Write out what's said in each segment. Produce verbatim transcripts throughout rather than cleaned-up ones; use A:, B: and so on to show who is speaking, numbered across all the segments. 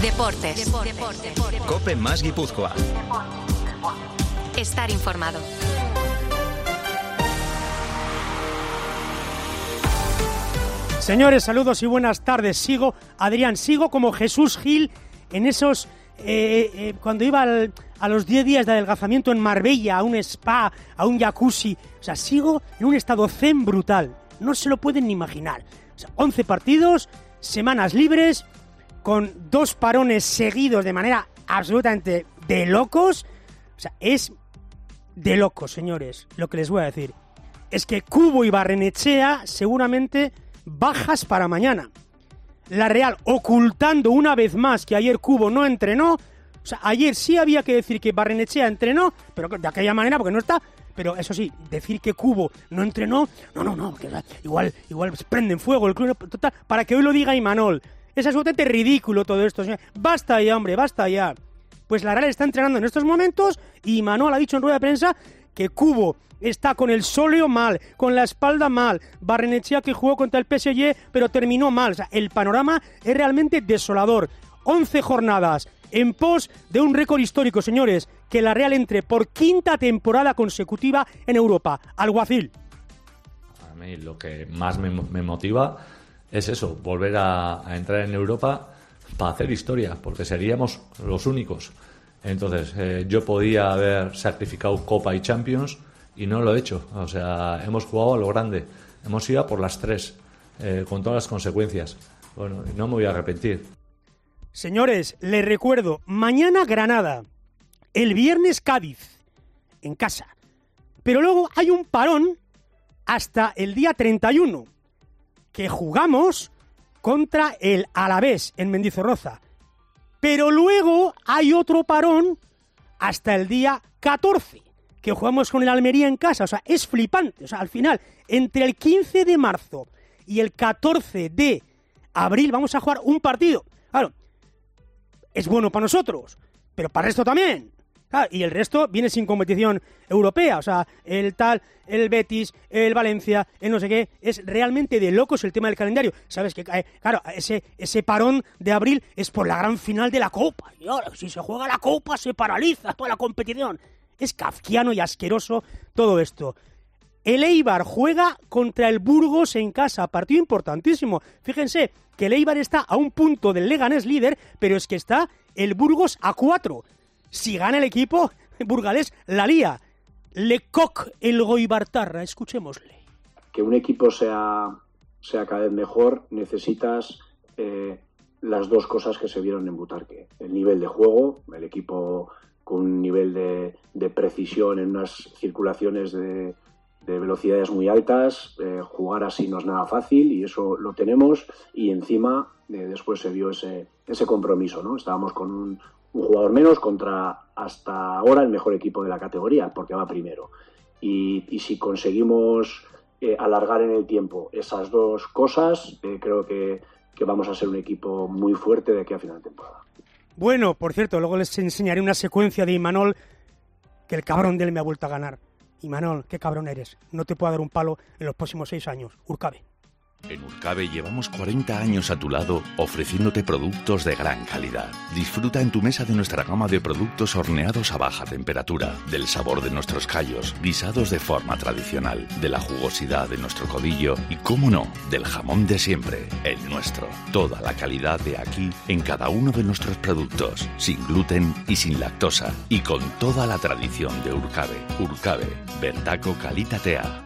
A: Deportes. Deportes.
B: COPE más Guipúzcoa.
A: Estar informado.
C: Señores, saludos y buenas tardes. Sigo, Adrián, sigo como Jesús Gil en esos... Eh, eh, cuando iba al, a los diez días de adelgazamiento en Marbella, a un spa, a un jacuzzi. O sea, sigo en un estado zen brutal. No se lo pueden ni imaginar. O sea, once partidos, semanas libres, con dos parones seguidos de manera absolutamente de locos. O sea, es de locos, señores, lo que les voy a decir. Es que Cubo y Barrenechea seguramente bajas para mañana. La Real ocultando una vez más que ayer Cubo no entrenó. O sea, ayer sí había que decir que Barrenechea entrenó, pero de aquella manera porque no está. Pero eso sí, decir que Cubo no entrenó, no, no, no, que igual, igual prenden fuego el club total, para que hoy lo diga Imanol. Es absolutamente ridículo todo esto. Basta ya, hombre, basta ya. Pues la Real está entrenando en estos momentos y Imanol ha dicho en rueda de prensa que Cubo está con el sóleo mal, con la espalda mal, Barrenechea que jugó contra el P S G pero terminó mal. O sea, el panorama es realmente desolador. once jornadas en pos de un récord histórico, señores, que la Real entre por quinta temporada consecutiva en Europa. Alguacil.
D: A mí lo que más me, me motiva es eso, volver a, a entrar en Europa para hacer historia, porque seríamos los únicos. Entonces, eh, yo podía haber sacrificado Copa y Champions y no lo he hecho. O sea, hemos jugado a lo grande. Hemos ido a por las tres, eh, con todas las consecuencias. Bueno, no me voy a arrepentir.
C: Señores, les recuerdo, mañana Granada, el viernes Cádiz, en casa. Pero luego hay un parón hasta el día treinta y uno, que jugamos contra el Alavés en Mendizorroza. Pero luego hay otro parón hasta el día catorce, que jugamos con el Almería en casa. O sea, es flipante. O sea, al final, entre el quince de marzo y el catorce de abril vamos a jugar un partido. Claro, es bueno para nosotros, pero para el resto también. Claro, y el resto viene sin competición europea. O sea, el tal, el Betis, el Valencia, el no sé qué. Es realmente de locos el tema del calendario. Sabes que, eh, claro, ese, ese parón de abril es por la gran final de la Copa. Y ahora, si se juega la Copa, se paraliza toda la competición. Es kafkiano y asqueroso todo esto. El Eibar juega contra el Burgos en casa. Partido importantísimo. Fíjense que el Eibar está a un punto del Leganés líder, pero es que está el Burgos a cuatro. Si gana el equipo burgalés, la lía. Lecoq, el Goibartarra, escuchémosle.
E: Que un equipo sea, sea cada vez mejor, necesitas eh, las dos cosas que se vieron en Butarque. El nivel de juego, el equipo con un nivel de, de precisión en unas circulaciones de, de velocidades muy altas. Eh, jugar así no es nada fácil y eso lo tenemos. Y encima, eh, después se vio ese, ese compromiso, ¿no? Estábamos con un... un jugador menos contra hasta ahora el mejor equipo de la categoría, porque va primero. Y, y si conseguimos eh, alargar en el tiempo esas dos cosas, eh, creo que, que vamos a ser un equipo muy fuerte de aquí a final de temporada.
C: Bueno, por cierto, luego les enseñaré una secuencia de Imanol, que el cabrón de él me ha vuelto a ganar. Imanol, qué cabrón eres. No te puedo dar un palo en los próximos seis años. Urcabe.
F: En Urcabe llevamos cuarenta años a tu lado ofreciéndote productos de gran calidad. Disfruta en tu mesa de nuestra gama de productos horneados a baja temperatura, del sabor de nuestros callos, guisados de forma tradicional, de la jugosidad de nuestro codillo y, cómo no, del jamón de siempre, el nuestro. Toda la calidad de aquí en cada uno de nuestros productos, sin gluten y sin lactosa, y con toda la tradición de Urcabe. Urcabe, Bertaco Kalitatea.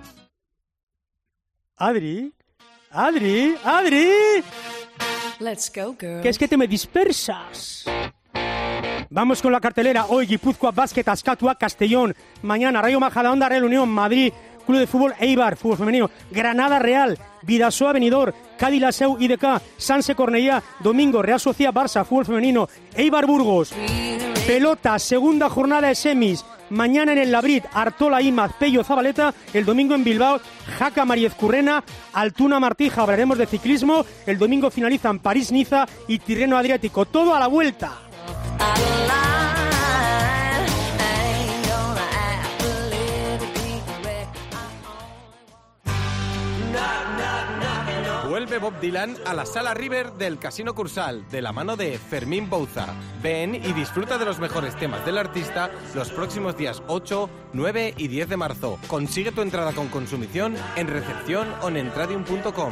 C: Adri... Adri, Adri.
G: Let's go, girl.
C: Que es que te me dispersas. Vamos con la cartelera. Hoy Guipúzcoa Basket, Azkatua, Castellón. Mañana Rayo Majadahonda, Real Unión, Madrid, Club de Fútbol Eibar, fútbol femenino. Granada Real, Bidasoa Benidorm, Cádiz Laseu I D K, Sanse Cornellá. Domingo Real Sociedad Barça, fútbol femenino. Eibar Burgos. Pelota, segunda jornada de semis. Mañana en el Labrit, Artola Imaz, Pello Zabaleta. El domingo en Bilbao, Jaca Mariez Currena, Altuna Martija. Hablaremos de ciclismo. El domingo finalizan París-Niza y Tirreno Adriático. Todo a la vuelta.
B: Vuelve
A: de Bob Dylan a la Sala River del Casino Cursal, de la mano de Fermín Bouza. Ven y disfruta de los mejores temas del artista los próximos días ocho, nueve y diez de marzo. Consigue tu entrada con consumición en recepción o en entradium punto com.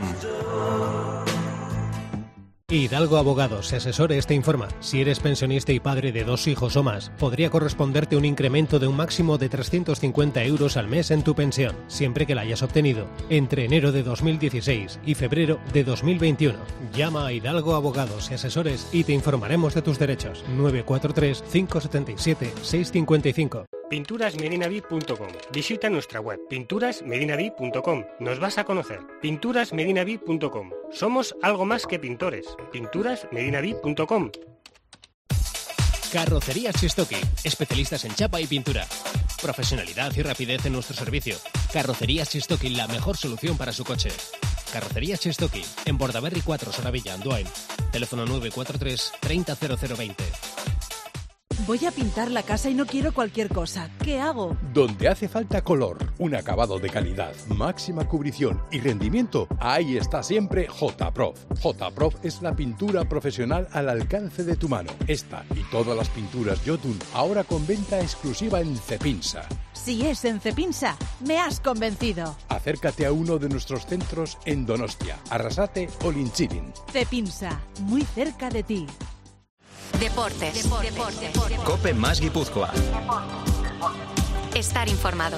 B: Hidalgo Abogados, asesores te informa. Si eres pensionista y padre de dos hijos o más, podría corresponderte un incremento de un máximo de trescientos cincuenta euros al mes en tu pensión, siempre que la hayas obtenido entre enero de dos mil dieciséis y febrero de dos mil veintiuno. Llama a Hidalgo Abogados y Asesores y te informaremos de tus derechos. nueve cuatro tres, cinco siete siete, seis cinco cinco.
H: pinturas medinavi punto com. Visita nuestra web pinturas medinavi punto com. Nos vas a conocer. pinturas medinavi punto com. Somos algo más que pintores. pinturas medinavi punto com.
B: Carrocerías Chistoki, especialistas en chapa y pintura. Profesionalidad y rapidez en nuestro servicio. Carrocerías Chistoki, la mejor solución para su coche. Carrocerías Chistoki, en Bordaberry cuatro, Soravilla, Andoain. Teléfono nueve cuatro tres, treinta cero cero veinte.
I: Voy a pintar la casa y no quiero cualquier cosa. ¿Qué hago?
J: Donde hace falta color, un acabado de calidad, máxima cubrición y rendimiento, ahí está siempre J-Prof. J-Prof es la pintura profesional al alcance de tu mano. Esta y todas las pinturas Jotun ahora con venta exclusiva en Cepinsa.
I: Si es en Cepinsa, me has convencido.
J: Acércate a uno de nuestros centros en Donostia, Arrasate o Linchilin.
I: Cepinsa, muy cerca de ti.
K: Deportes. Deportes. Deportes.
L: Cope más Guipúzcoa.
K: Estar informado.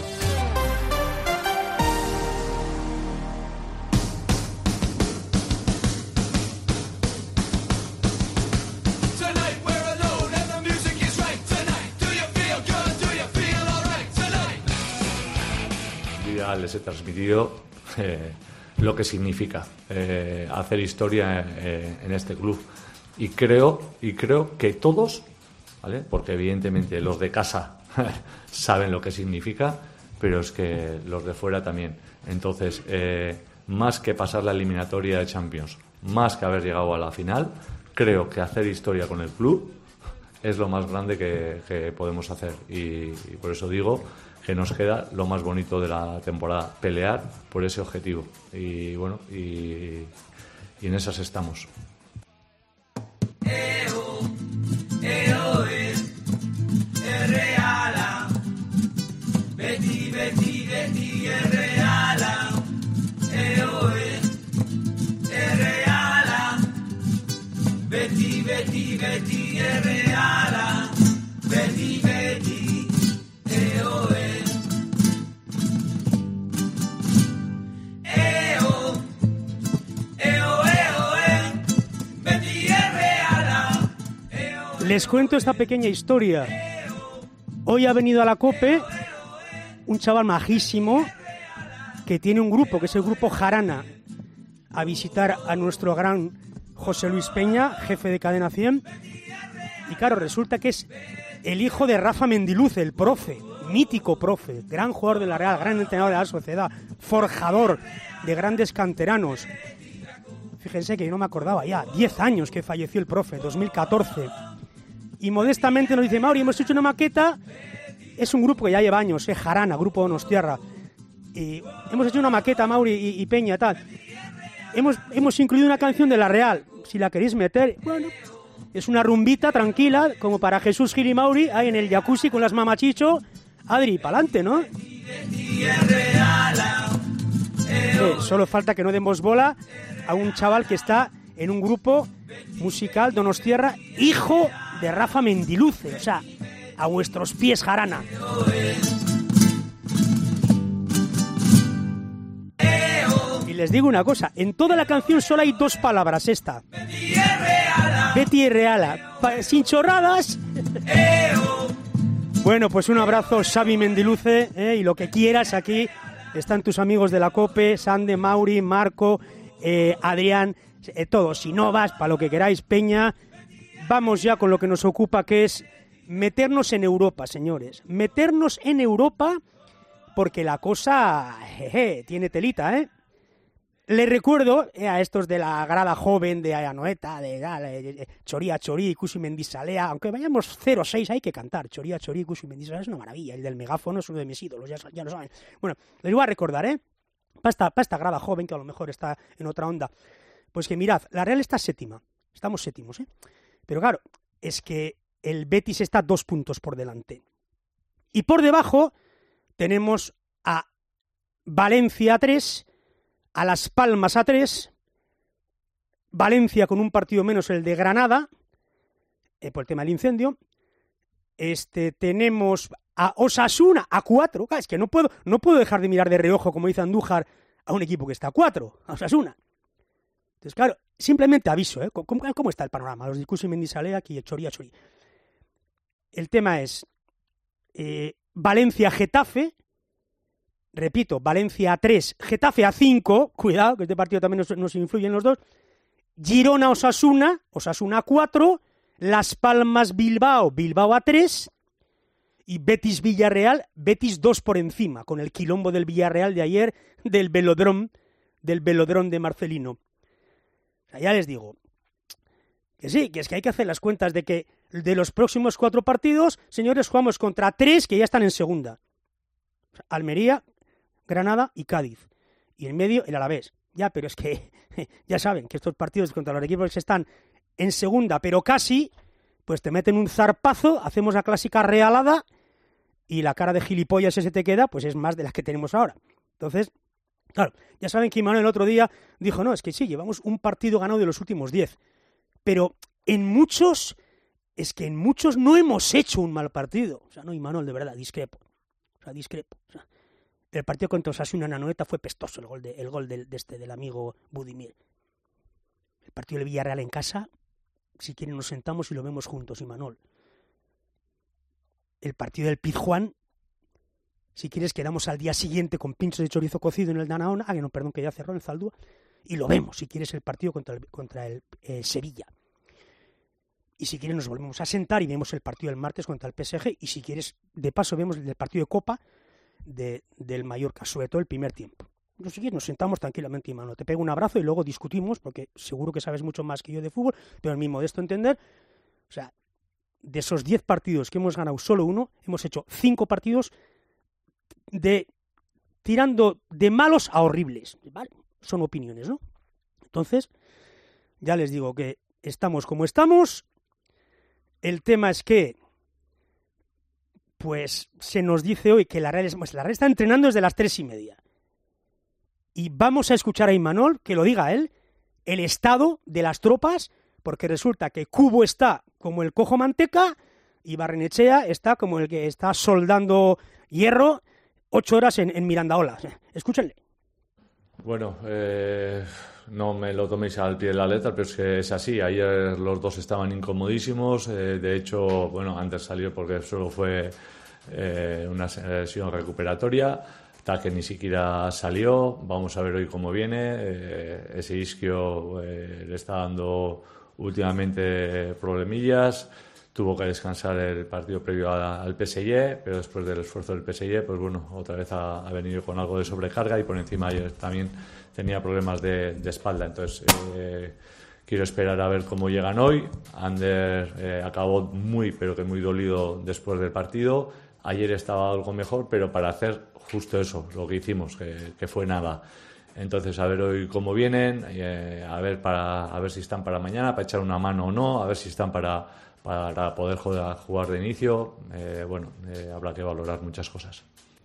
D: Ya les he transmitido eh, lo que significa eh, hacer historia eh, en este club. Y creo, y creo que todos, ¿vale? Porque evidentemente los de casa saben lo que significa, pero es que los de fuera también. Entonces, eh, más que pasar la eliminatoria de Champions, más que haber llegado a la final, creo que hacer historia con el club es lo más grande que, que podemos hacer. Y, y por eso digo que nos queda lo más bonito de la temporada, pelear por ese objetivo. Y bueno, y, y en esas estamos.
M: Eo, eo, e, è reala. Betty, Betty, Betty, è reala. Eo, e, è reala. Betty, Betty, Betty, è reala. Betty, Betty, eo, e. Eo, eo, eo, e. Betty, è reala.
C: Les cuento esta pequeña historia. Hoy ha venido a la COPE un chaval majísimo que tiene un grupo, que es el grupo Jarana, a visitar a nuestro gran José Luis Peña, jefe de Cadena cien. Y claro, resulta que es el hijo de Rafa Mendiluce, el profe, mítico profe, gran jugador de la Real, gran entrenador de la Sociedad, forjador de grandes canteranos. Fíjense que yo no me acordaba ya, diez años que falleció el profe, dos mil catorce. Y modestamente nos dice, Mauri, hemos hecho una maqueta, es un grupo que ya lleva años, es Jarana, Grupo Donostiarra. Y hemos hecho una maqueta, Mauri y, y Peña, tal. Hemos, hemos incluido una canción de la Real, si la queréis meter, bueno, es una rumbita tranquila, como para Jesús Gil y Mauri, ahí en el jacuzzi con las mamachicho, Adri, pa'lante, ¿no? Eh, solo falta que no demos bola a un chaval que está en un grupo musical Donostiarra, hijo de Rafa Mendiluce, o sea, a vuestros pies, Jarana. Y les digo una cosa, en toda la canción solo hay dos palabras, esta. Betty y Reala, pa- sin chorradas. Bueno, pues un abrazo, Xavi Mendiluce, eh, y lo que quieras aquí. Están tus amigos de la COPE, Sande, Mauri, Marco, eh, Adrián, eh, todos. Si no vas, para lo que queráis, Peña. Vamos ya con lo que nos ocupa, que es meternos en Europa, señores. Meternos en Europa, porque la cosa jeje, tiene telita, ¿eh? Les recuerdo eh, a estos de la grada joven de Anoeta, de, de, de Choría Chorí, Ikusi Mendisalea, aunque vayamos cero seis hay que cantar. Choría Chorí, Ikusi Mendisalea es una maravilla. El del megáfono es uno de mis ídolos, ya, ya lo saben. Bueno, les voy a recordar, ¿eh? Para esta, para esta grada joven, que a lo mejor está en otra onda. Pues que mirad, la Real está séptima, estamos séptimos, ¿eh? Pero claro, es que el Betis está dos puntos por delante. Y por debajo tenemos a Valencia a tres, a Las Palmas a tres, Valencia con un partido menos el de Granada, eh, por el tema del incendio. Este, tenemos a Osasuna a cuatro, es que no puedo, no puedo dejar de mirar de reojo, como dice Andújar, a un equipo que está a cuatro, a Osasuna. Entonces, claro, simplemente aviso, ¿eh? ¿Cómo, cómo está el panorama? Los discursos Mendizaleak y Chori a Chori. El tema es eh, Valencia-Getafe, repito, Valencia a tres, Getafe a cinco, cuidado, que este partido también nos, nos influyen los dos, Girona-Osasuna, Osasuna a cuatro, Las Palmas-Bilbao, Bilbao a tres, y Betis-Villarreal, Betis dos por encima, con el quilombo del Villarreal de ayer, del velodrome, del velodrome de Marcelino. O sea, ya les digo, que sí, que es que hay que hacer las cuentas de que de los próximos cuatro partidos, señores, jugamos contra tres que ya están en segunda. O sea, Almería, Granada y Cádiz. Y en medio el Alavés. Ya, pero es que ya saben que estos partidos contra los equipos que están en segunda, pero casi, pues te meten un zarpazo, hacemos la clásica realada y la cara de gilipollas ese te queda, pues es más de las que tenemos ahora. Entonces, claro, ya saben que Imanol el otro día dijo, no, es que sí, llevamos un partido ganado de los últimos diez, pero en muchos, es que en muchos no hemos hecho un mal partido. O sea, no, Imanol, de verdad, discrepo. O sea, discrepo. O sea, el partido contra Osasuna en Anoeta fue pestoso, el gol, de, el gol del, de este, del amigo Budimir. El partido del Villarreal en casa, si quieren nos sentamos y lo vemos juntos, Imanol. El partido del Pizjuán, si quieres quedamos al día siguiente con pinchos de chorizo cocido en el Danaona, ah, que no, perdón, que ya cerró en el Zaldúa, y lo vemos, si quieres, el partido contra el, contra el eh, Sevilla. Y si quieres nos volvemos a sentar y vemos el partido del martes contra el P S G, y si quieres, de paso, vemos el partido de Copa de, del Mallorca, sobre todo el primer tiempo. No sé qué, nos sentamos tranquilamente, Imanol. Te pego un abrazo y luego discutimos, porque seguro que sabes mucho más que yo de fútbol, pero en mi modesto entender, o sea, de esos diez partidos que hemos ganado solo uno, hemos hecho cinco partidos de tirando de malos a horribles. ¿Vale? Son opiniones, ¿no? Entonces, ya les digo que estamos como estamos. El tema es que, pues, se nos dice hoy que la Real, es, pues, la Real está entrenando desde las tres y media. Y vamos a escuchar a Imanol, que lo diga él, el estado de las tropas, porque resulta que Cubo está como el cojo manteca y Barrenechea está como el que está soldando hierro ocho horas en, en Mirandaola. Escúchenle.
D: Bueno, eh, no me lo toméis al pie de la letra, pero es que es así. Ayer los dos estaban incomodísimos. Eh, de hecho, bueno, antes salió porque solo fue eh, una sesión recuperatoria. Que ni siquiera salió. Vamos a ver hoy cómo viene. Eh, ese isquio eh, le está dando últimamente problemillas. Tuvo que descansar el partido previo a, al P S G, pero después del esfuerzo del P S G, pues bueno, otra vez ha, ha venido con algo de sobrecarga y por encima ayer también tenía problemas de, de espalda. Entonces eh, quiero esperar a ver cómo llegan hoy. Ander eh, acabó muy, pero que muy dolido después del partido. Ayer estaba algo mejor, pero para hacer justo eso, lo que hicimos, que, que fue nada. Entonces, a ver hoy cómo vienen, eh, a ver para a ver si están para mañana, para echar una mano o no, a ver si están para, para poder jugar, jugar de inicio. Eh, bueno, eh, habrá que valorar muchas cosas.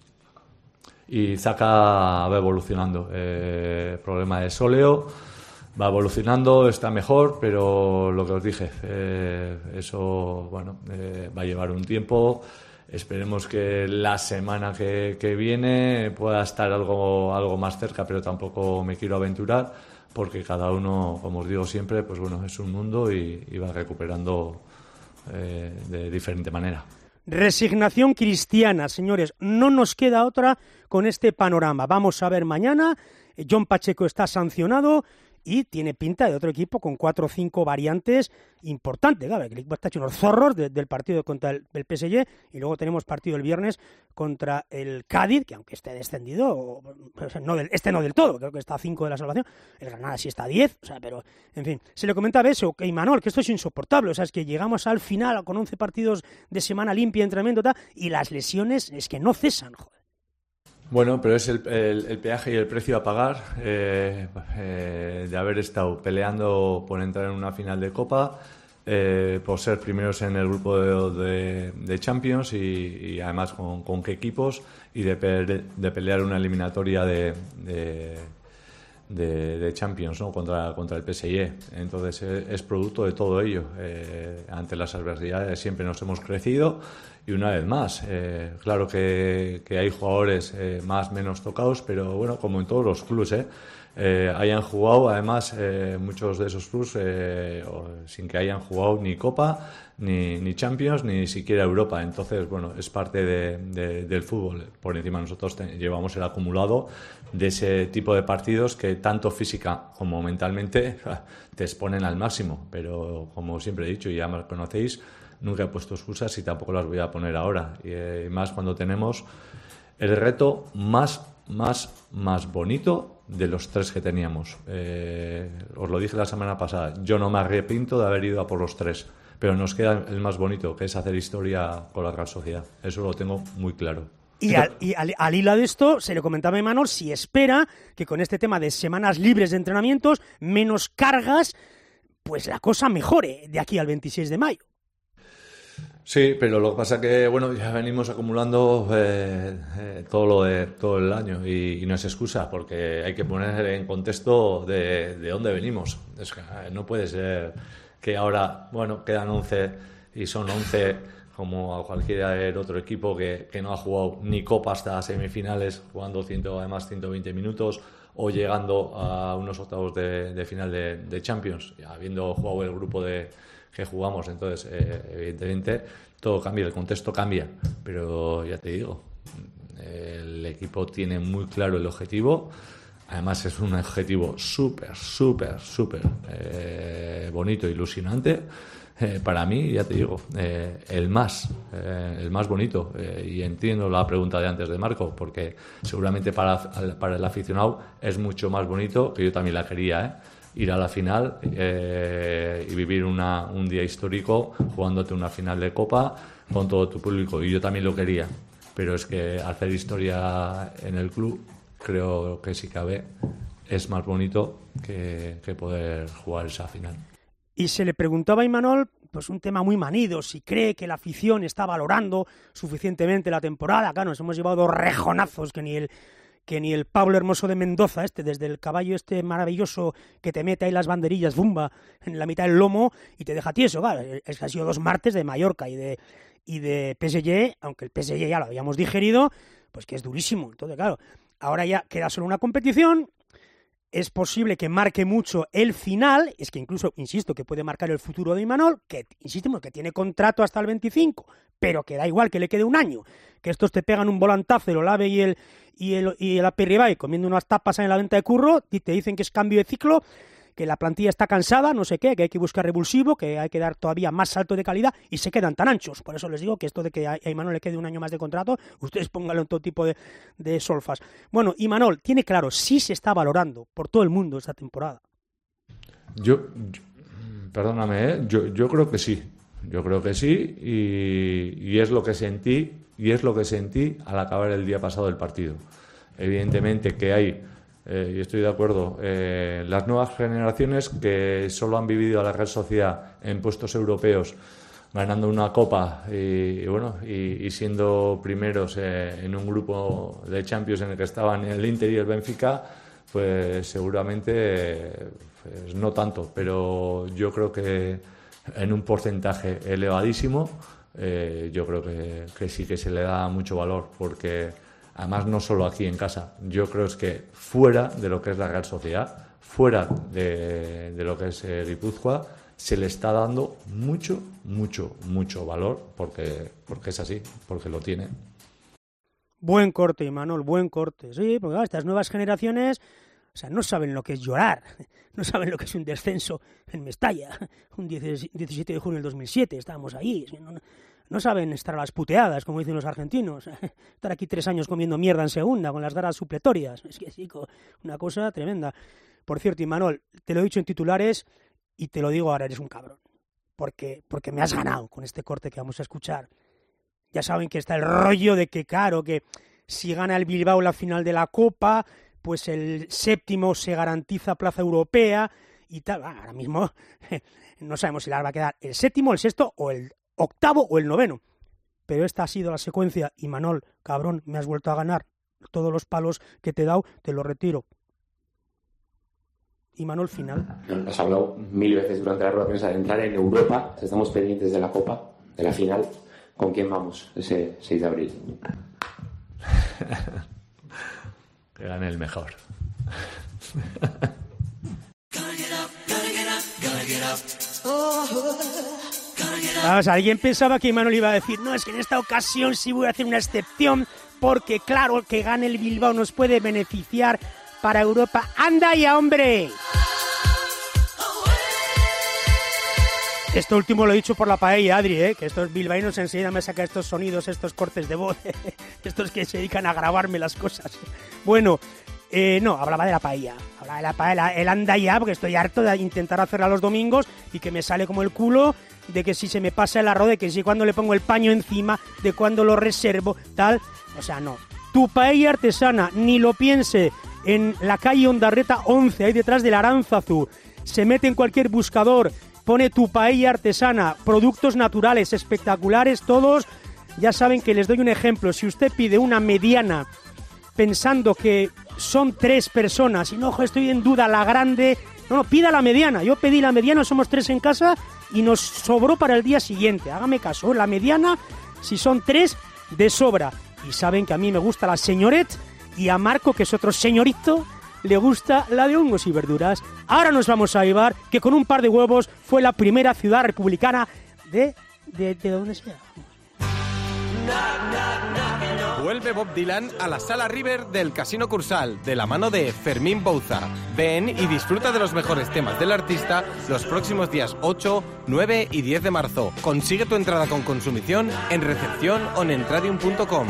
D: Y Zaka va evolucionando. Eh, problema de sóleo, va evolucionando, está mejor, pero lo que os dije, eh, eso bueno, eh, va a llevar un tiempo. Esperemos que la semana que, que viene pueda estar algo, algo más cerca, pero tampoco me quiero aventurar porque cada uno, como os digo siempre, pues bueno, es un mundo y, y va recuperando eh, de diferente manera.
C: Resignación cristiana, señores. No nos queda otra con este panorama. Vamos a ver mañana. John Pacheco está sancionado y tiene pinta de otro equipo con cuatro o cinco variantes importantes. Claro, el equipo está hecho unos zorros de, del partido contra el, el P S G y luego tenemos partido el viernes contra el Cádiz, que aunque esté descendido, o, pues no del, este no del todo, creo que está a cinco de la salvación, el Granada sí está a diez, o sea, pero en fin, se le comenta a Beso, que Imanol, que esto es insoportable, o sea, es que llegamos al final con once partidos de semana limpia, entrenamiento, tal, y las lesiones es que no cesan, joder.
D: Bueno, pero es el, el, el peaje y el precio a pagar eh, eh, de haber estado peleando por entrar en una final de Copa, eh, por ser primeros en el grupo de, de, de Champions y, y además con, con qué equipos y de, pe de pelear una eliminatoria de, de, de, de Champions, ¿no? contra, contra el P S G. Entonces es, es producto de todo ello. Eh, ante las adversidades siempre nos hemos crecido. Y una vez más, eh, claro que, que hay jugadores eh, más menos tocados, pero bueno, como en todos los clubes, eh, eh, hayan jugado, además, eh, muchos de esos clubes eh, sin que hayan jugado ni Copa, ni, ni Champions, ni siquiera Europa. Entonces, bueno, es parte de, de, del fútbol. Por encima nosotros te, llevamos el acumulado de ese tipo de partidos que tanto física como mentalmente te exponen al máximo. Pero, como siempre he dicho, y ya me conocéis, nunca he puesto excusas y tampoco las voy a poner ahora. Y eh, más cuando tenemos el reto más, más, más bonito de los tres que teníamos. Eh, os lo dije la semana pasada, yo no me arrepiento de haber ido a por los tres, pero nos queda el más bonito, que es hacer historia con la Real Sociedad. Eso lo tengo muy claro.
C: Y, al, y al, al hilo de esto, se le comentaba a Imanol si espera que con este tema de semanas libres de entrenamientos, menos cargas, pues la cosa mejore de aquí al veintiséis de mayo.
D: Sí, pero lo que pasa es que bueno, ya venimos acumulando eh, eh, todo lo de todo el año y, y no es excusa, porque hay que poner en contexto de, de dónde venimos. Es que no puede ser que ahora, bueno, quedan once y son once como a cualquier otro equipo que, que no ha jugado ni Copa hasta semifinales, jugando ciento, además ciento veinte minutos, o llegando a unos octavos de, de final de, de Champions, habiendo jugado el grupo de que jugamos. Entonces, eh, evidentemente, todo cambia, el contexto cambia, pero ya te digo, el equipo tiene muy claro el objetivo. Además es un objetivo súper, súper, súper eh, bonito, ilusionante. Eh, para mí, ya te digo, eh, el más, eh, el más bonito. Eh, y entiendo la pregunta de antes de Marco, porque seguramente para, para el aficionado es mucho más bonito, que yo también la quería, ¿eh? ir a la final eh, y vivir una, un día histórico jugándote una final de Copa con todo tu público. Y yo también lo quería, pero es que hacer historia en el club, creo que si cabe, es más bonito que, que poder jugar esa final.
C: Y se le preguntaba a Imanol, pues un tema muy manido, si cree que la afición está valorando suficientemente la temporada. Claro, nos hemos llevado dos rejonazos que ni el que ni el Pablo Hermoso de Mendoza, este, desde el caballo este maravilloso que te mete ahí las banderillas, bumba, en la mitad del lomo y te deja tieso. Claro, es que ha sido dos martes de Mallorca y de, y de P S G, aunque el P S G ya lo habíamos digerido, pues que es durísimo. Entonces, claro, ahora ya queda solo una competición. Es posible que marque mucho el final, es que incluso, insisto, que puede marcar el futuro de Imanol, que, insistimos, que tiene contrato hasta el veinticinco, pero que da igual que le quede un año, que estos te pegan un volantazo, el Olave y el, y el, y el Aperribay comiendo unas tapas en la venta de curro, y te dicen que es cambio de ciclo, que la plantilla está cansada, no sé qué, que hay que buscar revulsivo, que hay que dar todavía más salto de calidad, y se quedan tan anchos. Por eso les digo que esto de que a Imanol le quede un año más de contrato, ustedes pónganlo en todo tipo de, de solfas. Bueno, Imanol tiene claro, sí se está valorando por todo el mundo esta temporada.
D: Yo, yo perdóname, ¿eh? yo, yo creo que sí, yo creo que sí, y, y es lo que sentí, y es lo que sentí al acabar el día pasado del partido. Evidentemente que hay, Eh, y estoy de acuerdo, eh, las nuevas generaciones que solo han vivido a la Real Sociedad en puestos europeos, ganando una copa y, y bueno y, y siendo primeros eh, en un grupo de Champions en el que estaban el Inter y el Benfica, pues seguramente eh, pues no tanto, pero yo creo que en un porcentaje elevadísimo eh, yo creo que, que sí que se le da mucho valor, porque además, no solo aquí en casa, yo creo es que fuera de lo que es la Real Sociedad, fuera de, de lo que es eh, Guipúzcoa, se le está dando mucho, mucho, mucho valor, porque, porque es así, porque lo tiene.
C: Buen corte, Imanol, buen corte. Sí, porque claro, estas nuevas generaciones, o sea, no saben lo que es llorar, no saben lo que es un descenso en Mestalla, un diecisiete de junio del dos mil siete, estábamos ahí, no, no saben estar a las puteadas, como dicen los argentinos, estar aquí tres años comiendo mierda en segunda, con las garas supletorias, es que sí, una cosa tremenda. Por cierto, Imanol, te lo he dicho en titulares y te lo digo ahora, eres un cabrón, porque, porque me has ganado con este corte que vamos a escuchar. Ya saben que está el rollo de que, claro, que si gana el Bilbao la final de la Copa, pues el séptimo se garantiza plaza europea y tal. Ahora mismo no sabemos si la va a quedar el séptimo, el sexto o el octavo o el noveno. Pero esta ha sido la secuencia y Manol, cabrón, me has vuelto a ganar. Todos los palos que te he dado te los retiro. Y Manol, final.
L: Has hablado mil veces durante la rueda de prensa de entrar en Europa. Estamos pendientes de la Copa, de la final. ¿Con quién vamos ese seis de abril?
D: Que gane el mejor.
C: Vamos, alguien pensaba que Imanol iba a decir, no, es que en esta ocasión sí voy a hacer una excepción, porque claro, que gane el Bilbao nos puede beneficiar para Europa. ¡Anda ya, hombre! Esto último lo he dicho por la paella, Adri, ¿eh? Que estos bilbaínos enseguida me sacan estos sonidos, estos cortes de voz, estos que se dedican a grabarme las cosas. Bueno, eh, no, hablaba de la paella, hablaba de la paella, el anda ya, porque estoy harto de intentar hacerla los domingos y que me sale como el culo, de que si se me pasa el arroz, de que si cuando le pongo el paño encima, de cuando lo reservo, tal, o sea, no. Tu paella artesana, ni lo piense, en la calle Ondarreta once, ahí detrás del Aránzazu, se mete en cualquier buscador, pone tu paella artesana, productos naturales, espectaculares todos. Ya saben que les doy un ejemplo. Si usted pide una mediana pensando que son tres personas y no, ojo, estoy en duda, la grande, no, no, pida la mediana. Yo pedí la mediana, somos tres en casa y nos sobró para el día siguiente. Hágame caso, la mediana, si son tres, de sobra. Y saben que a mí me gusta la señoret y a Marco, que es otro señorito, le gusta la de hongos y verduras. Ahora nos vamos a Eibar, que con un par de huevos fue la primera ciudad republicana de... ¿De, de dónde sea?
A: Vuelve Bob Dylan a la Sala River del Casino Cursal, de la mano de Fermín Bouza. Ven y disfruta de los mejores temas del artista los próximos días ocho, nueve y diez de marzo. Consigue tu entrada con consumición en recepción o en entradium punto com.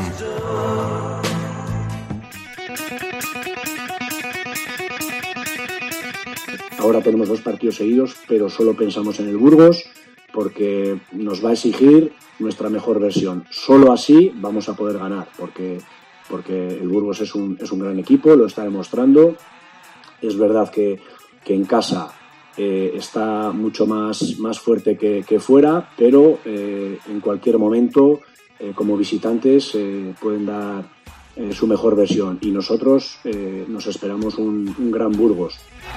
E: Ahora tenemos dos partidos seguidos, pero solo pensamos en el Burgos porque nos va a exigir nuestra mejor versión. Solo así vamos a poder ganar, porque, porque el Burgos es un, es un gran equipo, lo está demostrando. Es verdad que, que en casa eh, está mucho más, más fuerte que, que fuera, pero eh, en cualquier momento, eh, como visitantes, eh, pueden dar eh, su mejor versión. Y nosotros eh, nos esperamos un, un gran Burgos.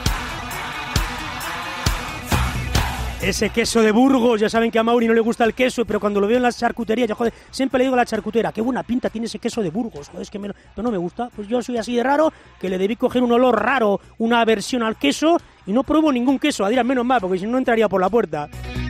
C: Ese queso de Burgos, ya saben que a Mauri no le gusta el queso, pero cuando lo veo en las charcuterías, yo joder, siempre le digo a la charcutera, qué buena pinta tiene ese queso de Burgos, joder, es que me, pero no me gusta, pues yo soy así de raro, que le debí coger un olor raro, una aversión al queso, y no pruebo ningún queso, Adrián, menos mal, porque si no entraría por la puerta.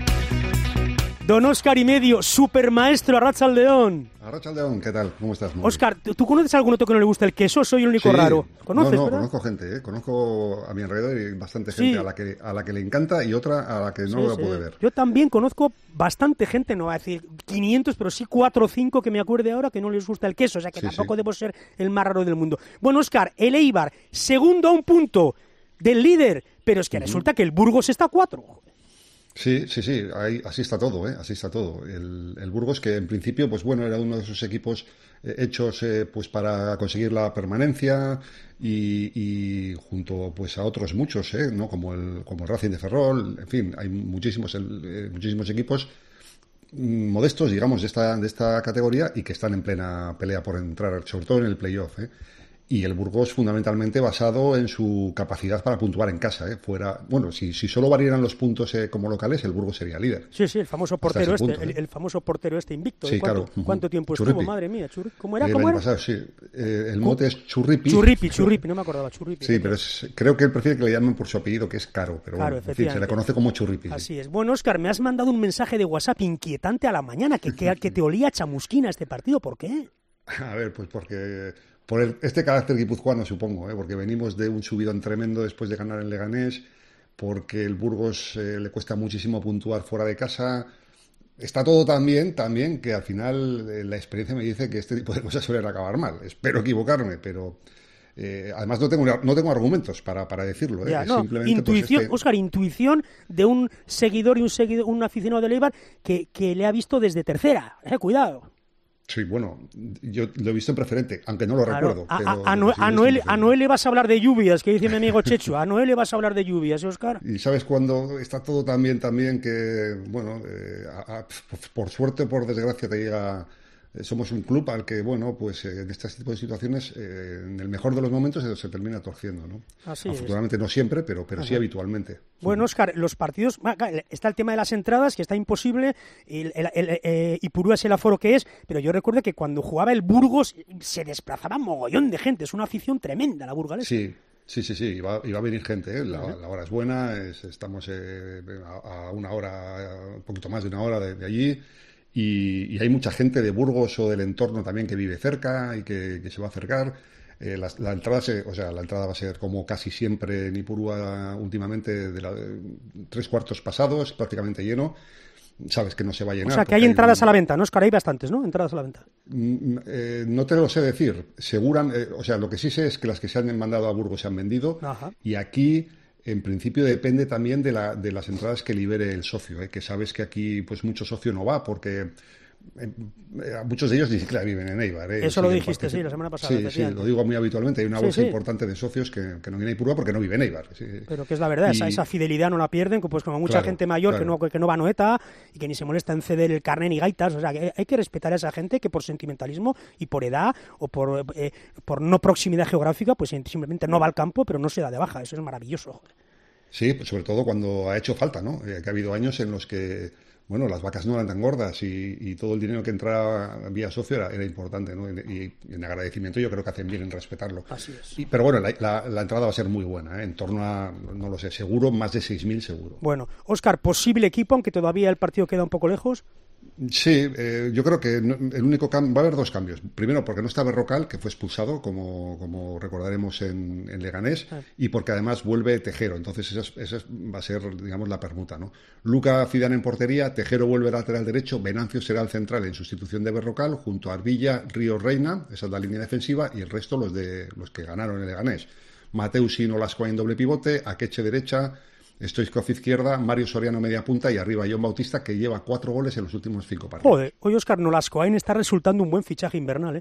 C: Don Óscar y medio, supermaestro, Arratsaldeon.
N: Arratsaldeon, ¿qué tal? ¿Cómo estás?
C: Óscar, ¿tú conoces a algún otro que no le gusta el queso? Soy el único
N: sí.
C: raro. ¿Conoces,
N: no, no,
C: verdad?
N: conozco gente, ¿eh? Conozco a mi alrededor y bastante gente
C: Sí.
N: a la que a la que le encanta y otra a la que no
C: Sí,
N: lo
C: sí.
N: puede ver.
C: Yo también conozco bastante gente, no voy a decir quinientos, pero sí cuatro o cinco que me acuerde ahora que no les gusta el queso, o sea que
N: Sí,
C: tampoco
N: sí.
C: debo ser el más raro del mundo. Bueno, Óscar, el Eibar, segundo a un punto del líder, pero es que
N: Ujú.
C: resulta que el Burgos está a cuatro.
N: Sí, sí, sí, ahí, así está todo, ¿eh? Así está todo. El, el Burgos, que en principio, pues bueno, era uno de esos equipos eh, hechos eh, pues para conseguir la permanencia y, y junto pues a otros muchos, ¿eh? ¿No? Como el como el Racing de Ferrol, en fin, hay muchísimos el, eh, muchísimos equipos mm, modestos, digamos, de esta de esta categoría y que están en plena pelea por entrar, sobre todo en el playoff, ¿eh? Y el Burgos fundamentalmente basado en su capacidad para puntuar en casa, ¿eh? Fuera, bueno, si, si solo valieran los puntos eh, como locales, el Burgos sería líder.
C: Sí, sí, el famoso
N: Hasta
C: portero
N: ese
C: este,
N: punto,
C: el,
N: ¿eh?
C: el famoso portero este invicto.
N: Sí,
C: ¿De cuánto,
N: claro. Ujú.
C: ¿Cuánto tiempo
N: Churripi.
C: estuvo? Madre mía, Churripi. ¿Cómo era?
N: El
C: ¿Cómo
N: año
C: era?
N: pasado, sí. Eh, el mote es Churripi.
C: Churripi, Churripi, no me acordaba, Churripi.
N: Sí, pero es, creo que él prefiere que le llamen por su apellido, que es Caro, pero
C: Claro,
N: bueno, en fin, se
C: efectivamente.
N: le conoce como Churripi. sí.
C: Así es. Bueno, Óscar, me has mandado un mensaje de WhatsApp inquietante a la mañana, que, que, que te olía a chamusquina este partido. ¿Por qué?
N: A ver, pues porque por el- este carácter guipuzcoano, supongo, ¿eh? Porque venimos de un subidón tremendo después de ganar en Leganés, porque el Burgos eh, le cuesta muchísimo puntuar fuera de casa. Está todo tan bien, tan bien, que al final eh, la experiencia me dice que este tipo de cosas suelen acabar mal. Espero equivocarme, pero eh, además no tengo, no tengo argumentos para, para decirlo. ¿eh?
C: Ya,
N: Es
C: no,
N: simplemente, pues,
C: intuición,
N: este-
C: Óscar, intuición de un seguidor y un seguidor, un aficionado del Eibar que, que le ha visto desde tercera. Eh, cuidado.
N: Sí, bueno, yo lo he visto en preferente, aunque no lo claro, recuerdo.
C: A,
N: pero
C: a, a, Noel, a, Noel, a Noel le vas a hablar de lluvias, que dice mi amigo Chechu. A Noel le vas a hablar de lluvias, ¿eh, Óscar?
N: Y sabes cuando está todo tan bien también que, bueno, eh, a, a, por suerte o por desgracia te llega... Somos un club al que, bueno, pues eh, en este tipo de situaciones, eh, en el mejor de los momentos se, se termina torciendo, ¿no?
C: Así
N: Afortunadamente
C: es.
N: no siempre, pero, pero sí habitualmente.
C: Bueno, Óscar, los partidos... Está el tema de las entradas, que está imposible, el, el, el, el, eh, Ipurúa es el aforo que es, pero yo recuerdo que cuando jugaba el Burgos se desplazaba mogollón de gente, es una afición tremenda la burgalesa.
N: Sí. Sí, sí, sí, iba, iba a venir gente, ¿eh? la, la hora es buena, es, estamos eh, a, a una hora, un poquito más de una hora de, de allí, y, y hay mucha gente de Burgos o del entorno también que vive cerca y que, que se va a acercar. Eh, la, la entrada se, o sea, la entrada va a ser como casi siempre en Ipurúa últimamente, de, la, de tres cuartos pasados, prácticamente lleno. Sabes que no se va a llenar.
C: O sea, que hay, hay entradas un... a la venta, ¿no, Óscar? Hay bastantes, ¿no? Entradas a la venta.
N: Eh, no te lo sé decir. Seguran, eh, o sea, lo que sí sé es que las que se han mandado a Burgos se han vendido. Ajá. Y aquí, en principio, depende también de, la, de las entradas que libere el socio, ¿eh? Que sabes que aquí, pues, mucho socio no va porque... Eh, muchos de ellos ni siquiera viven en Eibar, ¿eh?
C: Eso sí, lo dijiste, sí, la semana pasada.
N: Sí, sí, lo digo muy habitualmente. Hay una bolsa sí, sí. importante de socios que, que no viene a Ipurúa porque no viven en Eibar. Sí.
C: Pero que es la verdad, y... esa, esa fidelidad no la pierden, pues como mucha claro, gente mayor claro. que, no, que no va a Noeta y que ni se molesta en ceder el carné ni gaitas. O sea, que hay que respetar a esa gente que por sentimentalismo y por edad o por, eh, por no proximidad geográfica, pues simplemente no va al campo, pero no se da de baja. Eso es maravilloso.
N: Sí, pues sobre todo cuando ha hecho falta, ¿no? Eh, que ha habido años en los que bueno, las vacas no eran tan gordas y, y todo el dinero que entraba vía socio era, era importante, ¿no? Y, y en agradecimiento yo creo que hacen bien en respetarlo.
C: Así es.
N: Y, pero bueno, la, la, la entrada va a ser muy buena, ¿eh? En torno a, no lo sé, seguro, más de seis mil seguro.
C: Bueno, Óscar, ¿posible equipo, aunque todavía el partido queda un poco lejos?
N: Sí, eh, yo creo que no, el único cambio, va a haber dos cambios. Primero, porque no está Berrocal, que fue expulsado, como, como recordaremos en, en Leganés, ah. y porque además vuelve Tejero. Entonces esa, esa va a ser, digamos, la permuta, ¿no? Luca Zidane en portería, Tejero vuelve lateral derecho, Venancio será el central en sustitución de Berrocal, junto a Arbilla, Ríos Reina, esa es la línea defensiva, y el resto los de los que ganaron en Leganés. Mateus y Nolasco en doble pivote, Akeche derecha, Stoichkov izquierda, Mario Soriano media punta y arriba John Bautista, que lleva cuatro goles en los últimos cinco partidos.
C: Joder, hoy Óscar Nolascoain está resultando un buen fichaje invernal, ¿eh?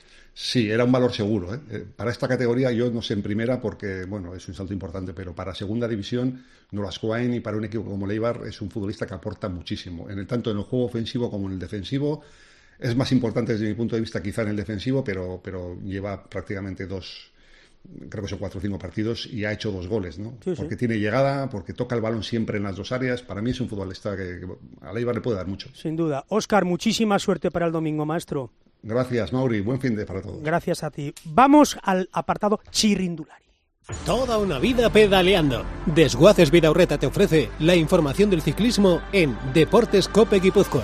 N: Sí, era un valor seguro, ¿eh? Para esta categoría yo no sé en primera porque, bueno, es un salto importante, pero para segunda división Nolascoain y para un equipo como Eibar es un futbolista que aporta muchísimo, en el, tanto en el juego ofensivo como en el defensivo. Es más importante desde mi punto de vista quizá en el defensivo, pero, pero lleva prácticamente dos... creo que son cuatro o cinco partidos y ha hecho dos goles, ¿no?
C: Sí,
N: porque
C: sí.
N: tiene llegada, porque toca el balón siempre en las dos áreas. Para mí es un futbolista que, que a Eibar le puede dar mucho.
C: Sin duda. Óscar, muchísima suerte para el domingo, maestro.
N: Gracias, Mauri. Buen fin de para todos.
C: Gracias a ti. Vamos al apartado chirrindulari.
B: Toda una vida pedaleando. Desguaces Vidaurreta te ofrece la información del ciclismo en Deportes Cope Guipúzcoa.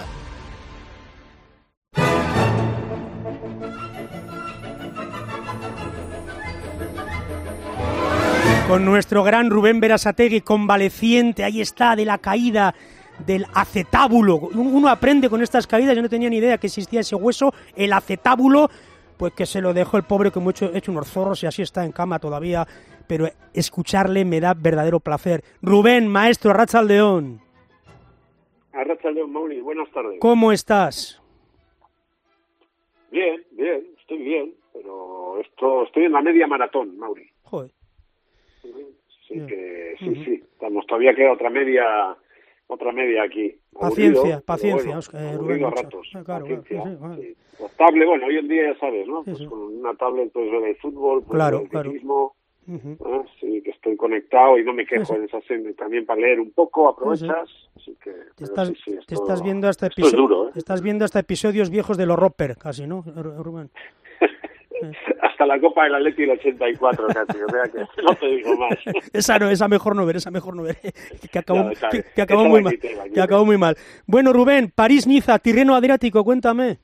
C: Con nuestro gran Rubén Berasategui, convaleciente, ahí está, de la caída del acetábulo. Uno aprende con estas caídas, yo no tenía ni idea que existía ese hueso, el acetábulo, pues que se lo dejó el pobre, que hemos hecho, hecho unos zorros y así está en cama todavía, pero escucharle me da verdadero placer. Rubén, maestro, Arratsaldeon.
O: Arratsaldeon, Mauri, buenas tardes.
C: ¿Cómo estás?
O: Bien, bien, estoy bien, pero esto estoy en la media maratón, Mauri.
C: Joder.
O: Sí, que, sí, uh-huh. sí, estamos, todavía queda otra media, otra media aquí.
C: Paciencia,
O: aburrido,
C: paciencia,
O: bueno,
C: Oscar,
O: aburrido
C: Rubén,
O: a ratos,
C: ah, claro,
O: paciencia,
C: claro, sí, vale.
O: sí. La tablet, bueno, hoy en día ya sabes, ¿no?
C: Sí,
O: Pues
C: sí.
O: con una tablet puedes ver el fútbol, puedes
C: claro,
O: ver el
C: claro.
O: ciclismo,
C: Uh-huh.
O: ¿eh? Sí, que estoy conectado y no me quejo
C: Sí, sí.
O: en esa senda, también para leer un poco, aprovechas,
C: Sí,
O: así que...
C: Te estás,
O: sí, sí, esto,
C: te estás viendo hasta
O: esto es
C: episo-
O: duro, ¿eh?
C: te estás viendo hasta episodios viejos de los Roper, casi, ¿no, Rubén?
O: Hasta la Copa del Atleti del ochenta y cuatro casi, o sea que no te digo más.
C: Esa no, esa mejor no ver, esa mejor no ver, que acabó,
O: Ya, está,
C: que, que acabó
O: esa
C: muy
O: la
C: mal,
O: quité, la quité.
C: que acabó muy mal. Bueno, Rubén, París-Niza, Tirreno Adriático, cuéntame.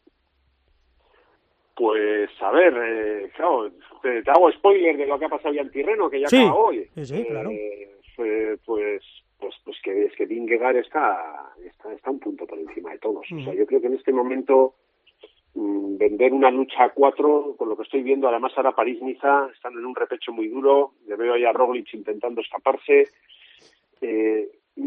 O: Pues, a ver, eh, claro, te, te hago spoiler de lo que ha pasado ya en Tirreno, que ya
C: Sí,
O: acaba hoy.
C: sí, sí, claro.
O: Eh, pues, pues, pues, pues que es que Vingegaard está, está, está un punto por encima de todos.
C: Mm.
O: O sea, yo creo que en este momento mmm, vender una lucha a cuatro, con lo que estoy viendo, además ahora París-Niza están en un repecho muy duro, le veo ahí a Roglic intentando escaparse. Eh, mientras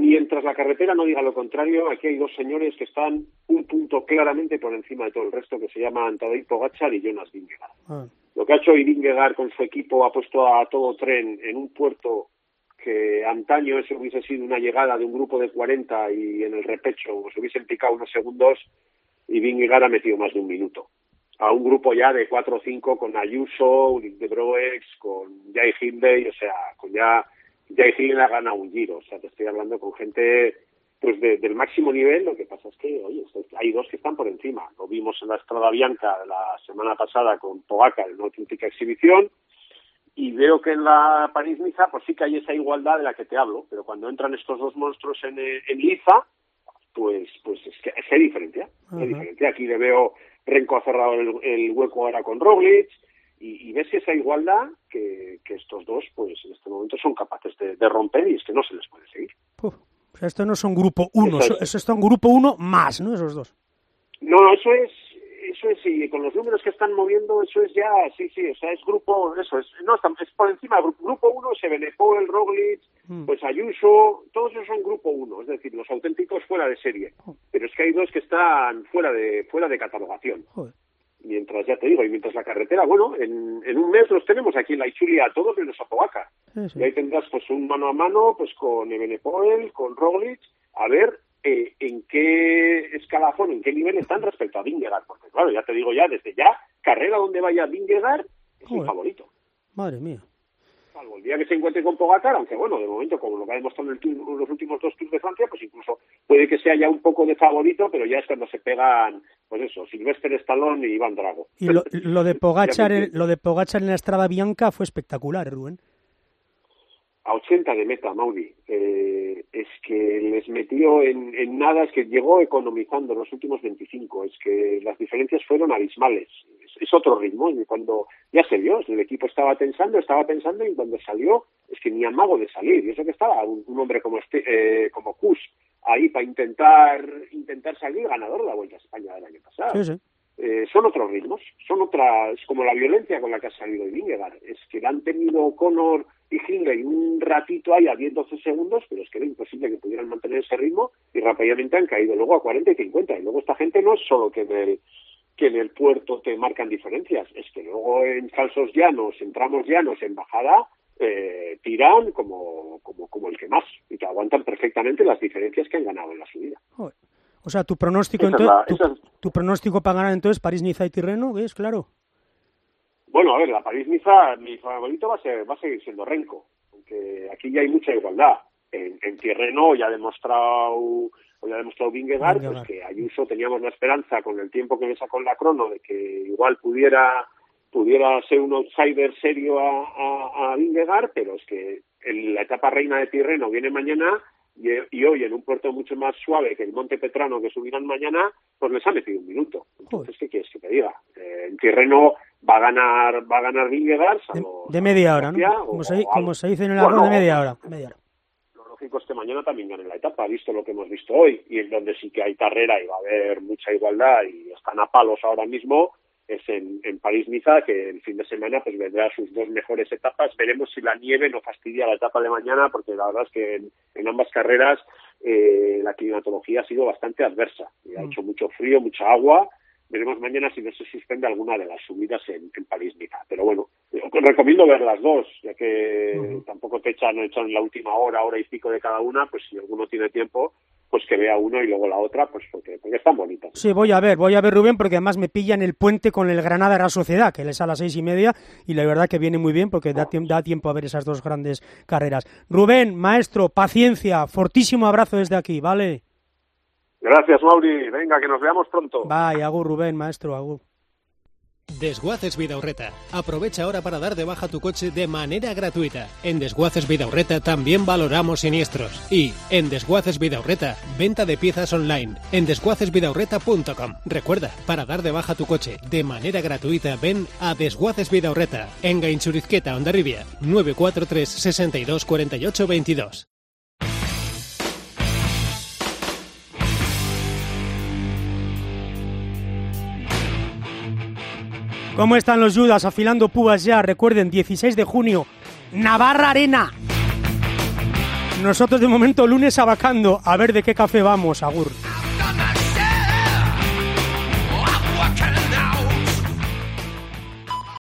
O: la carretera no diga lo contrario, aquí hay dos señores que están un punto claramente por encima de todo el resto, que se llaman Tadej Pogačar y Jonas Vingegaard.
C: Ah.
O: Lo que ha hecho hoy Vingegaard con su equipo, ha puesto a todo tren en un puerto que antaño eso hubiese sido una llegada de un grupo de cuarenta y en el repecho se hubiesen picado unos segundos, y Vingegaard ha metido más de un minuto. A un grupo ya de cuatro o cinco con Ayuso, Ulrich de Broex, con Jai Hindley, o sea, con ya Jai Hindley ha ganado un Giro, o sea, te estoy hablando con gente pues de, del máximo nivel. Lo que pasa es que, oye, hay dos que están por encima. Lo vimos en la Strada Bianca la semana pasada con Pogačar en una auténtica exhibición, y veo que en la París-Niza pues sí que hay esa igualdad de la que te hablo, pero cuando entran estos dos monstruos en, en Liza, pues pues es que es diferencia, uh-huh. es diferente. Aquí le veo, Renko ha cerrado el, el hueco ahora con Roglic, y, y ves esa igualdad que, que estos dos pues en este momento son capaces de, de romper, y es que no se les puede seguir.
C: Uf, o sea, esto no son grupo uno, eso es, eso es un grupo uno más, ¿no? Esos dos.
O: No, eso es, eso es, y con los números que están moviendo, eso es ya, sí, sí, o sea, es grupo, eso es, no, es por encima, grupo uno, Evenepoel, Roglic, mm. pues Ayuso, todos esos son grupo uno, es decir, los auténticos fuera de serie, oh. pero es que hay dos que están fuera de fuera de catalogación. Joder. Mientras, ya te digo, y mientras la carretera, bueno, en, en un mes los tenemos aquí en la Ichulia a todos menos a Pogačar. Sí, sí. Y ahí tendrás pues un mano a mano pues con Evenepoel, con Roglic, a ver eh, en qué escalafón, en qué nivel están respecto a Vingegaard, porque claro, ya te digo ya, desde ya, carrera donde vaya Vingegaard es el favorito.
C: Madre mía.
O: Salvo el día que se encuentre con Pogačar, aunque bueno, de momento, como lo que ha demostrado en el tour, los últimos dos Tours de Francia, pues incluso puede que sea ya un poco de favorito, pero ya es cuando se pegan, pues eso, Sylvester Stallone y Iván Drago.
C: Y lo, lo de Pogačar, en, lo de Pogačar en la Strada Bianca fue espectacular, Rubén.
O: A ochenta de meta, Mauri. Eh, es que les metió en, en nada, es que llegó economizando los últimos veinticinco, es que las diferencias fueron abismales. Es, es otro ritmo, y cuando ya se vio, el equipo estaba pensando, estaba pensando, y cuando salió, es que ni amago de salir, y eso que estaba un, un hombre como este, eh, como Kuss, ahí para intentar intentar salir ganador de la Vuelta a España del año pasado.
C: Sí, sí.
O: Eh, son otros ritmos, son otras, como la violencia con la que ha salido Vingegaard. Es que la han tenido Connor y Hindley un ratito ahí a diez a doce segundos, pero es que era imposible que pudieran mantener ese ritmo, y rápidamente han caído luego a cuarenta y cincuenta. Y luego esta gente no es solo que en el, que en el puerto te marcan diferencias, es que luego en falsos llanos, en tramos llanos, en bajada, eh, tiran como, como, como el que más, y te aguantan perfectamente las diferencias que han ganado en la subida.
C: Joder. O sea, tu pronóstico
O: esa
C: entonces,
O: es la,
C: tu, tu pronóstico para ganar entonces París-Niza y Tirreno, ¿ves? Claro.
O: Bueno, a ver, la París-Niza, mi favorito va a ser, va a seguir siendo Renko, aunque aquí ya hay mucha igualdad. En, en Tirreno ya ha demostrado, o ya ha demostrado Vingegaard, pues que Ayuso teníamos la esperanza con el tiempo que le sacó en la crono de que igual pudiera pudiera ser un outsider serio a, a, a Vingegaard, pero es que en la etapa reina de Tirreno viene mañana. Y, y hoy en un puerto mucho más suave que el Monte Petrano que subirán mañana, pues les ha metido un minuto. Entonces, ¿qué quieres que te diga? Eh, en Tirreno va a ganar va a ganar Vingegaard.
C: De, de media hora, ¿no? Como, o, se, como se dice en el arroz, bueno, de media hora. media hora.
O: Lo lógico es que mañana también gane la etapa, visto lo que hemos visto hoy, y en donde sí que hay carrera y va a haber mucha igualdad y están a palos ahora mismo, es en, en París-Niza, que el fin de semana pues vendrá sus dos mejores etapas. Veremos si la nieve no fastidia la etapa de mañana, porque la verdad es que en, en ambas carreras eh, la climatología ha sido bastante adversa. Y ha mm. hecho mucho frío, mucha agua. Veremos mañana si no se suspende alguna de las subidas en, en París-Niza. Pero bueno, recomiendo ver las dos, ya que mm. tampoco te echan, echan la última hora, hora y pico de cada una, pues si alguno tiene tiempo, pues que vea uno y luego la otra, pues porque, porque están bonitas.
C: Sí, voy a ver, voy a ver, Rubén, porque además me pillan el puente con el Granada Real Sociedad, que les a las seis y media, y la verdad que viene muy bien porque da, tiemp- da tiempo a ver esas dos grandes carreras. Rubén, maestro, paciencia, fortísimo abrazo desde aquí, ¿vale?
O: Gracias, Mauri. Venga, que nos veamos pronto.
C: Bye, agur, Rubén, maestro, agur.
B: Desguaces Vidaurreta. Aprovecha ahora para dar de baja tu coche de manera gratuita. En Desguaces Vidaurreta también valoramos siniestros. Y en Desguaces Vidaurreta, venta de piezas online en desguaces vidaurreta punto com. Recuerda, para dar de baja tu coche de manera gratuita, ven a Desguaces Vidaurreta, en Gainchurizqueta, Hondarribia, nueve cuatro tres, seis dos, cuatro ocho, veintidós.
C: ¿Cómo están los Judas afilando púas ya? Recuerden, dieciséis de junio, Navarra Arena. Nosotros de momento lunes abacando, a ver de qué café vamos, agur.